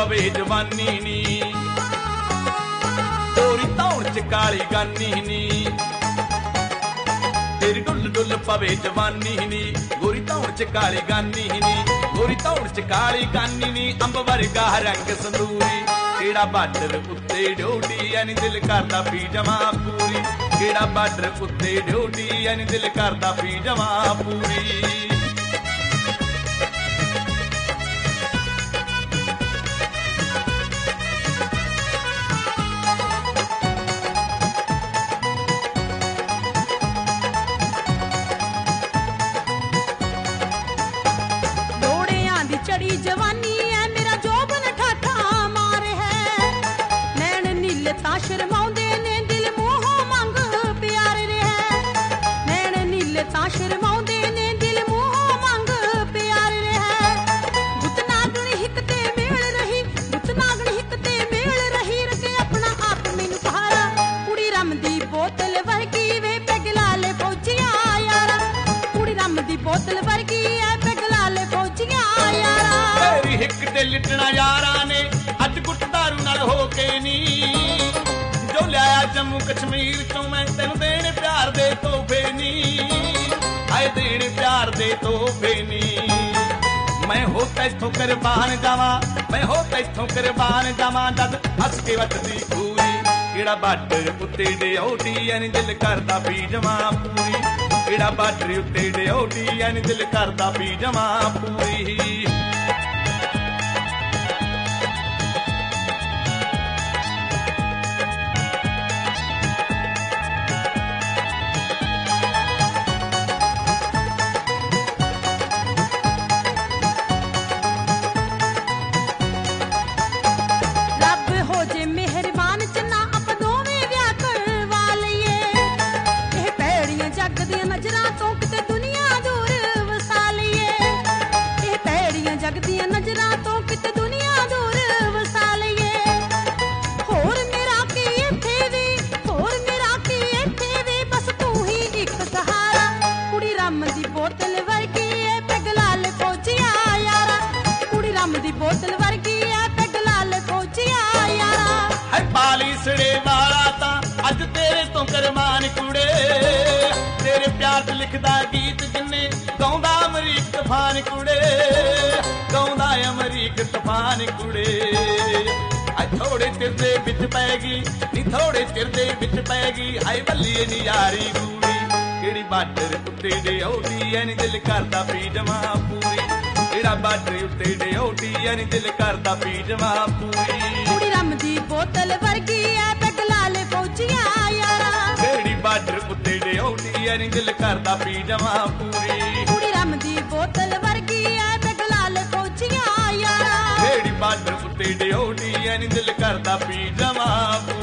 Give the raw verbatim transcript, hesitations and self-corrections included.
पवे जवानी नी, गोरी धौण च काली गानी नी, तेरी डुल डुल पवे जवानी नी, गोरी धौण च काली गानी नी, गोरी धौण च काली गानी नी, अंब वर्गा रंग संदूरी, केड़ा बार्डर उत्ते ड्योटी ऐनी दिल करदा पी जमा पूरी, केड़ा बार्डर उत्ते ड्योटी ऐनी दिल करदा पी जमा पूरी। चढ़ी जवानी है मेरा जोबन ठाठा मार है, नैन नीले ता शर्माउंदे ने दिल मोह मंग प्यार है, नैन नीले ता शर्माउंदे ने दिल मोह मंग प्यार है, गुत नागण हिकते मेल रही, गुत नागण हिकते मेल रही, रखे अपना आप मैनू सहारा, कुड़ी रम दी बोतल वर्गी वे पैग लाले फौजिया यारा, कुड़ी रम दी बोतल वर्गी है पैग लाले फौजिया यारा, तेरी हिक ते लिटना यारा ने अज गुट दारू नाल हो के नी, जो लिया जम्मू कश्मीर चों मैं तेन देने प्यार दे तोहफे नी, आए देने प्यार दे तोहफे नी, मैं हो तैथों कुर्बान जावा, मैं हो तैथों कुर्बान जावा, जद हस के वटदी पूरी, केड़ा बार्डर उत्ते ड्योटी ऐनी दिल करदा पी जमा पूरी, केड़ा बार्डर उत्ते ड्योटी ऐनी दिल करदा पी जमा पूरी। नजरां तो किते दुनिया दूर वसा लईए, होर मेरा की इत्थे वी, होर मेरा की इत्थे वी, बस तू ही इक सहारा, कुड़ी रम दी बोतल वर्गी है पैग लाल फौजिया यारा, कुड़ी रम दी बोतल वर्गी है पैग लाल फौजिया यारा, है पाली सड़े वाला ता अज तेरे तो करमान कुड़े, तेरे प्यार च लिखदा गीत जिन्ने गाउंदा अमरीक तूफान कुड़े, गाउंदा अमरीक तूफान कुड़े, थोड़े चिर दे विच पैगी नी, थोड़े चिर दे विच पैगी, हाय बल्लीए नी यारी गूड़ी, केड़ी बार्डर उत्ते ड्योटी ऐनी दिल करदा पी जमा पूरी, केड़ा बार्डर उत्ते ड्योटी ऐनी दिल करदा पी जमा पूरी, कुड़ी रम दी बोतल वर्गी है पैग लाले फौजिया यारा, केड़ी बार्डर उत्ते ड्योटी ऐनी दिल करदा पी जमा पूरी, कुड़ी रम दी बोतल वर्गी है पैग लाले फौजिया यारा, केड़ी बार्डर उत्ते ड्योटी ऐनी दिल करदा पी जमा पूरी।